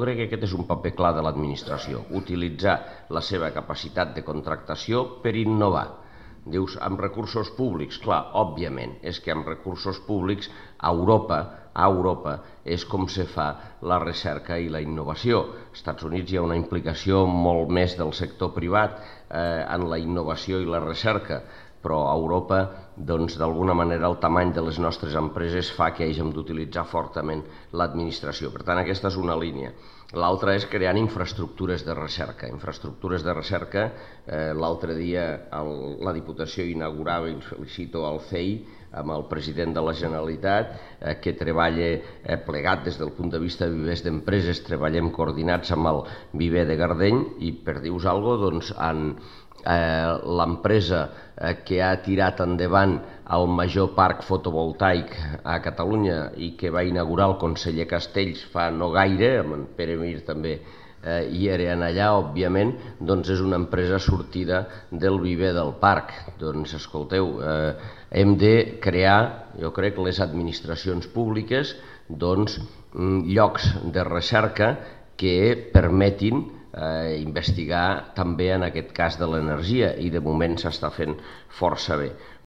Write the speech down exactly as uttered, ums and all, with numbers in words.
crec que aquest és un paper clar de l'administració, utilitzar la seva capacitat de contractació per innovar. Dius, amb recursos públics? Clar, òbviament, és que amb recursos públics a Europa, a Europa és com se fa la recerca i la innovació. Als Estats Units hi ha una implicació molt més del sector privat eh, en la innovació i la recerca, però a Europa, doncs, d'alguna manera, el tamany de les nostres empreses fa que hàgim d'utilitzar fortament l'administració. Per tant, aquesta és una línia. L'altra és creant infraestructures de recerca. Infraestructures de recerca, eh, l'altre dia el, la Diputació inaugurava, i felicito al C E I, amb el president de la Generalitat, eh, que treballa eh, plegat des del punt de vista de vivers d'empreses, treballem coordinats amb el viver de Gardeny, i per dir-vos alguna cosa, doncs, en Eh, l'empresa eh, que ha tirat endavant el major parc fotovoltaic a Catalunya i que va inaugurar el conseller Castells fa no gaire, amb en Pere Mir també eh, hi eren allà, òbviament, doncs és una empresa sortida del viver del parc. Doncs escolteu, eh, hem de crear, jo crec, les administracions públiques, doncs, llocs de recerca que permetin Eh, investigar també en aquest cas de l'energia, i de moment s'està fent força bé.